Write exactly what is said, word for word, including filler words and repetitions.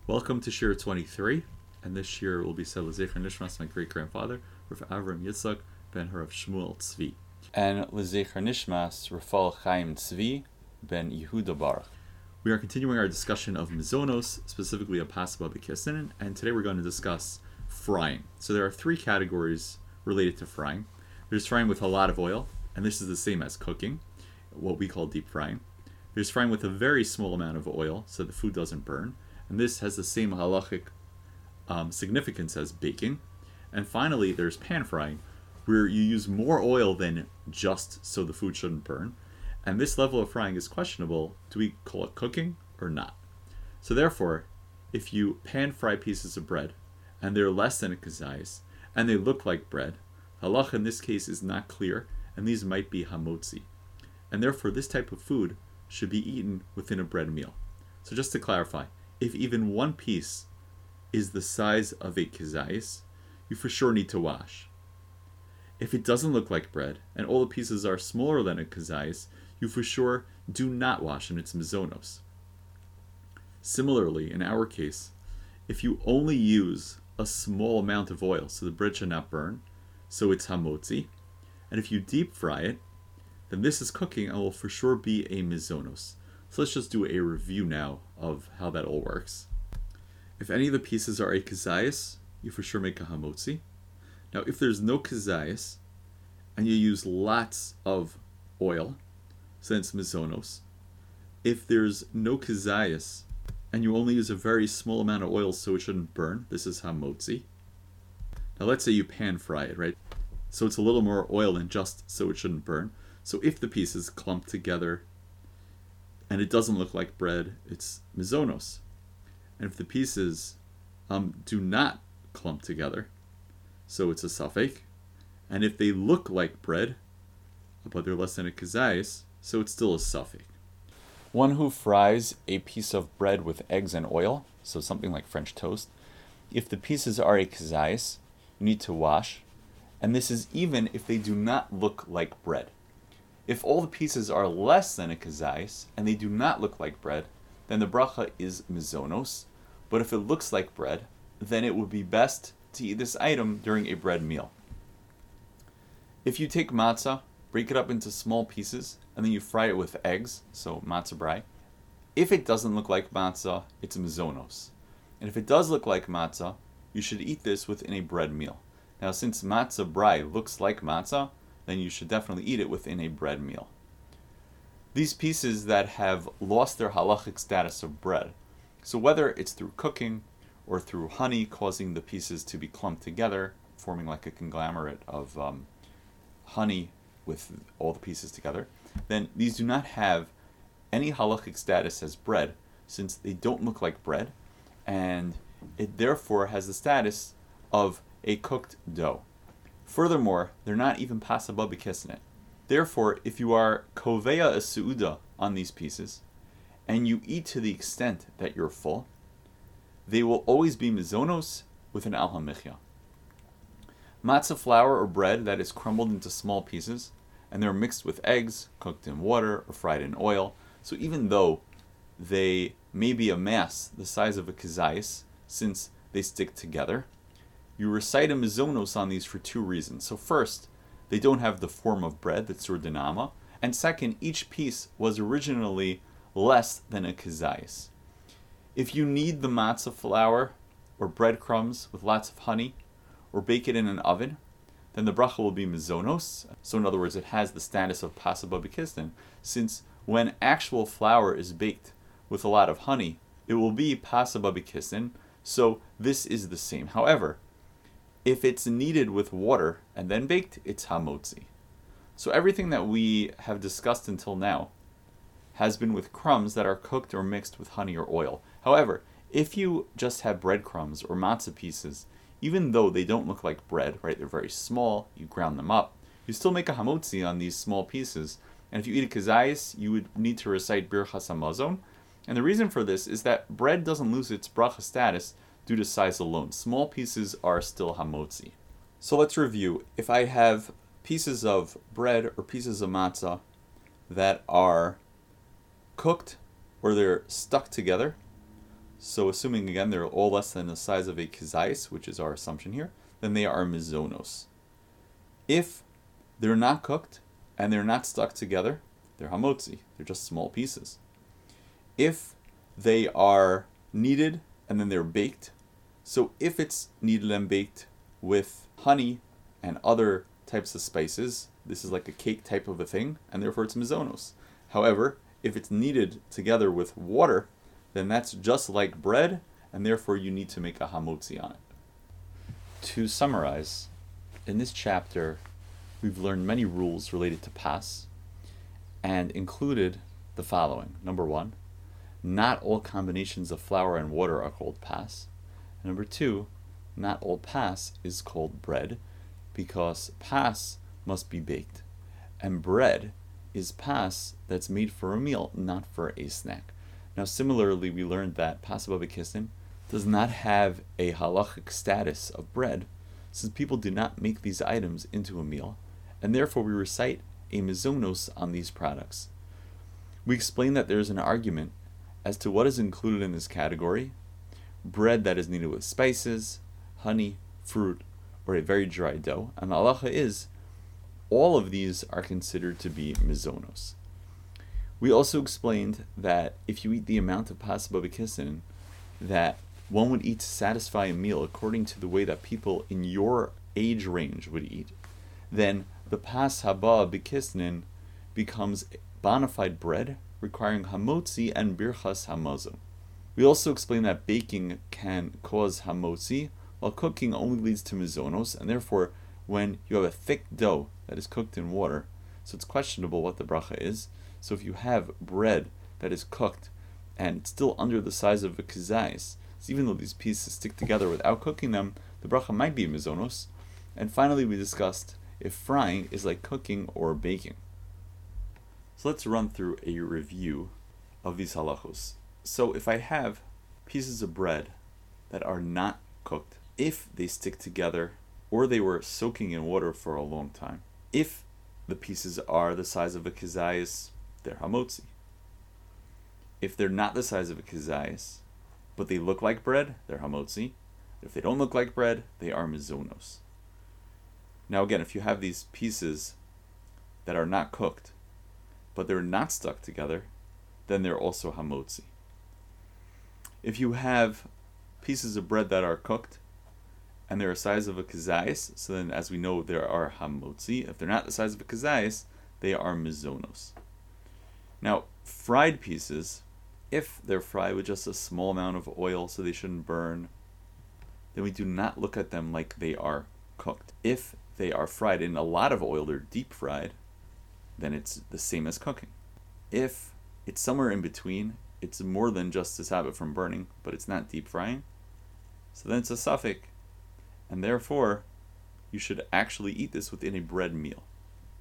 Welcome to Shir twenty-three, and this year will be said L'Zecher Nishmas, my great-grandfather, Rav Avram Yitzchak ben Harav Shmuel Tzvi. And L'Zecher Nishmas, Rafal Chaim Tzvi ben Yehuda Baruch. We are continuing our discussion of mizonos, specifically of Pasaba B'Kisnin, and today we're going to discuss frying. So there are three categories related to frying. There's frying with a lot of oil, and this is the same as cooking, what we call deep frying. There's frying with a very small amount of oil, so the food doesn't burn, and this has the same halachic um, significance as baking. And finally, there's pan frying, where you use more oil than just so the food shouldn't burn. And this level of frying is questionable. Do we call it cooking or not? So therefore, if you pan fry pieces of bread, and they're less than a kazayis, and they look like bread, halacha in this case is not clear, and these might be hamotzi. And therefore, this type of food should be eaten within a bread meal. So just to clarify, if even one piece is the size of a kazayis, you for sure need to wash. If it doesn't look like bread, and all the pieces are smaller than a kazayis, you for sure do not wash, and it's mizonos. Similarly, in our case, if you only use a small amount of oil, so the bread should not burn, so it's hamotzi, and if you deep fry it, then this is cooking and will for sure be a mizonos. So let's just do a review now of how that all works. If any of the pieces are a kazayis, you for sure make a hamotzi. Now, if there's no kazayis, and you use lots of oil, so it's mizonos. If there's no kazayis, and you only use a very small amount of oil so it shouldn't burn, this is hamotzi. Now let's say you pan fry it, right? So it's a little more oil than just so it shouldn't burn. So if the pieces clump together, and it doesn't look like bread, it's mizonos. And if the pieces um, do not clump together, so it's a safek. And if they look like bread, but they're less than a kazayis, so it's still a safek. One who fries a piece of bread with eggs and oil, so something like French toast, if the pieces are a kazayis, you need to wash, and this is even if they do not look like bread. If all the pieces are less than a kazayis, and they do not look like bread, then the bracha is mizonos, but if it looks like bread, then it would be best to eat this item during a bread meal. If you take matzah, break it up into small pieces, and then you fry it with eggs, so matzah brai. If it doesn't look like matzah, it's mizonos. And if it does look like matzah, you should eat this within a bread meal. Now, since matzah brai looks like matzah, then you should definitely eat it within a bread meal. These pieces that have lost their halachic status of bread, so whether it's through cooking or through honey causing the pieces to be clumped together, forming like a conglomerate of um, honey with all the pieces together, then these do not have any halachic status as bread, since they don't look like bread, and it therefore has the status of a cooked dough. Furthermore, they're not even pasaba b'kisnin. Therefore, if you are koveya a su'uda on these pieces, and you eat to the extent that you're full, they will always be mizonos with an al hamichya. Matzah flour or bread that is crumbled into small pieces, and they're mixed with eggs, cooked in water, or fried in oil. So even though they may be a mass the size of a kazayis, since they stick together, you recite a mizonos on these for two reasons. So first, they don't have the form of bread, that's sur dinama, and second, each piece was originally less than a kazayis. If you knead the matzah flour or breadcrumbs with lots of honey, or bake it in an oven, then the bracha will be mizonos. So in other words, it has the status of pasaba b'kisnin, since when actual flour is baked with a lot of honey, it will be pasaba b'kisnin, so this is the same. However, if it's kneaded with water and then baked, it's hamotzi. So everything that we have discussed until now has been with crumbs that are cooked or mixed with honey or oil. However, if you just have breadcrumbs or matzah pieces, even though they don't look like bread, right, they're very small, you ground them up, you still make a hamotzi on these small pieces. And if you eat a kazayis, you would need to recite birchas hamazon. And the reason for this is that bread doesn't lose its bracha status due to size alone. Small pieces are still hamotzi. So let's review. If I have pieces of bread or pieces of matzah that are cooked or they're stuck together, So assuming again they're all less than the size of a kizayis, which is our assumption here, then they are mizonos. If they're not cooked and they're not stuck together, they're hamotzi. They're just small pieces. If they are kneaded and then they're baked, so if it's kneaded and baked with honey and other types of spices, this is like a cake type of a thing, and therefore it's mizonos. However, if it's kneaded together with water, then that's just like bread, and therefore you need to make a hamotzi on it. To summarize, in this chapter, we've learned many rules related to pas, and included the following. Number one, not all combinations of flour and water are called pas. And number two, not all pas is called bread, because pas must be baked, and bread is pas that's made for a meal, not for a snack. Now, similarly, we learned that pas bava kisnin does not have a halachic status of bread, since people do not make these items into a meal, and therefore we recite a mizonos on these products. We explain that there is an argument as to what is included in this category: bread that is kneaded with spices, honey, fruit, or a very dry dough, and the halacha is all of these are considered to be mizonos. We also explained that if you eat the amount of pas bava kisnin that one would eat to satisfy a meal according to the way that people in your age range would eat, then the pas haba b'kisnin becomes bona fide bread, requiring hamotzi and birchas hamazon. We also explained that baking can cause hamotzi, while cooking only leads to mizonos, and therefore when you have a thick dough that is cooked in water, so it's questionable what the bracha is. So if you have bread that is cooked and it's still under the size of a kizayis, so even though these pieces stick together without cooking them, the bracha might be mizonos. And finally, we discussed if frying is like cooking or baking. So let's run through a review of these halachos. So if I have pieces of bread that are not cooked, if they stick together or they were soaking in water for a long time, if the pieces are the size of a kizayis, they're hamotzi. If they're not the size of a kizayis, but they look like bread, they're hamotzi. If they don't look like bread, they are mizonos. Now again, if you have these pieces that are not cooked, but they're not stuck together, then they're also hamotzi. If you have pieces of bread that are cooked, and they're the size of a kizayis, so then as we know, there are hamotzi. If they're not the size of a kizayis, they are mizonos. Now, fried pieces, if they're fried with just a small amount of oil so they shouldn't burn, then we do not look at them like they are cooked. If they are fried in a lot of oil, they're deep fried, then it's the same as cooking. If it's somewhere in between, it's more than just to stop it from burning, but it's not deep frying, so then it's a suffix, and therefore you should actually eat this within a bread meal.